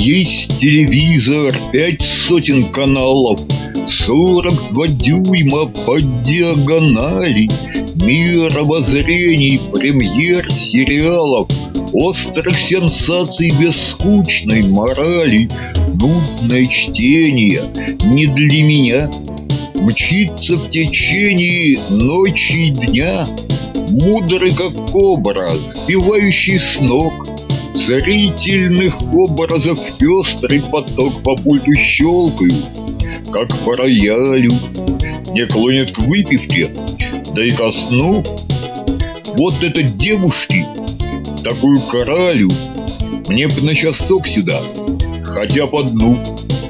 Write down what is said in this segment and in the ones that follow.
Есть телевизор, 500 каналов, 42 дюйма по диагонали, мировоззрений, премьер сериалов, острых сенсаций без скучной морали. Нудное чтение не для меня, мчится в течение ночи и дня, мудрый как кобра, сбивающий с ног. Зрительных образов пестрый поток по пульту щелкаю, как по роялю. Не клонит к выпивке, да и ко сну. Вот это девушки, такую коралю, мне б на часок сюда, хотя по дну.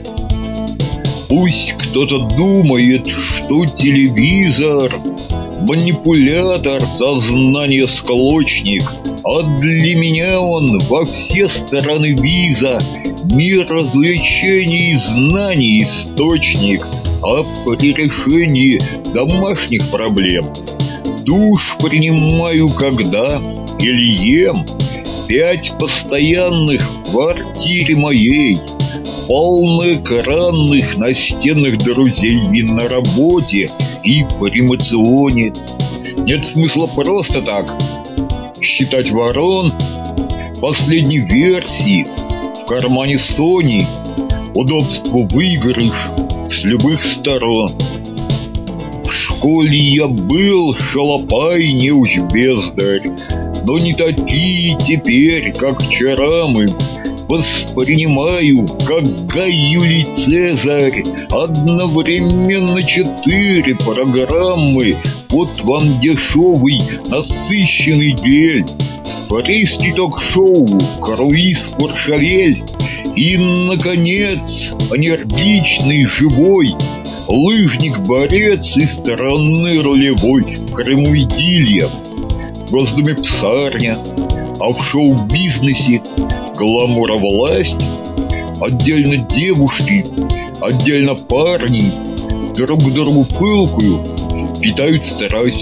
Пусть кто-то думает, что телевизор манипулятор, сознание склочник, а для меня он во все стороны виза, мир развлечений и знаний источник, а при решении домашних проблем душ принимаю когда или ем. 5 постоянных в квартире моей, полноэкранных настенных друзей и на работе, и по ремоционе. Нет смысла просто так считать ворон последней версии в кармане Sony. Удобство выигрыш с любых сторон. В школе я был шалопай, неуч бездарь, но не такие теперь, как вчера мы. Воспринимаю, как Гай Юлий Цезарь, одновременно 4 программы. Вот вам дешевый, насыщенный гель, спорейский ток-шоу, круиз в Куршавель. И, наконец, энергичный, живой лыжник-борец из стороны рулевой. В Крыму идиллия, в Госдуме псарня, а в шоу-бизнесе гламура власть. Отдельно девушки, отдельно парни, друг к другу пылкую питают страсть.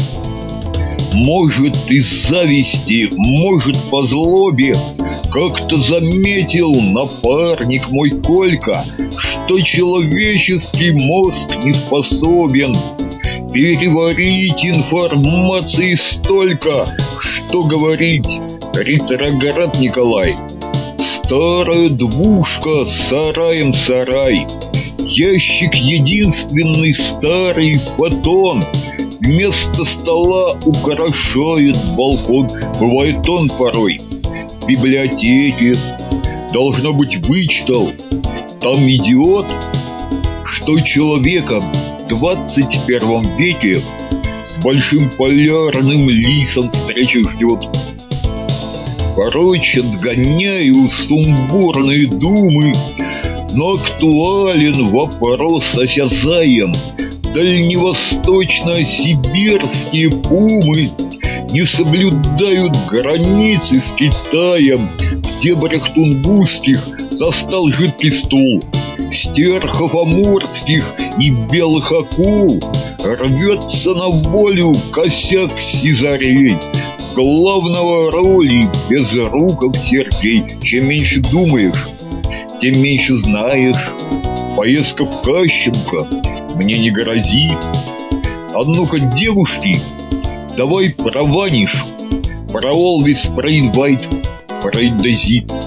Может, из зависти, может, по злобе, как-то заметил напарник мой Колька, что человеческий мозг не способен переварить информации столько, что говорить. Ретроград Николай, старая двушка с сараем сарай, ящик единственный, старый фотон, вместо стола украшает балкон. Бывает он порой в библиотеке, должно быть, вычитал там идиот, что человека в 21 веке с большим полярным лисом встречи ждет. Короче, отгоняю сумбурные думы, но актуален вопрос осязаем. Дальневосточно-сибирские пумы не соблюдают границы с Китаем. В дебрях тунгусских застал жидкий стул. Стерхов амурских и белых акул рвется на волю косяк сизарей. Главного роли Безруков Сергей. Чем меньше думаешь, тем меньше знаешь. Поездка в Кащенко мне не грозит. А ну-ка, девушки, давай про Ваниш, про Олвис, про Инвайт, про Индозит.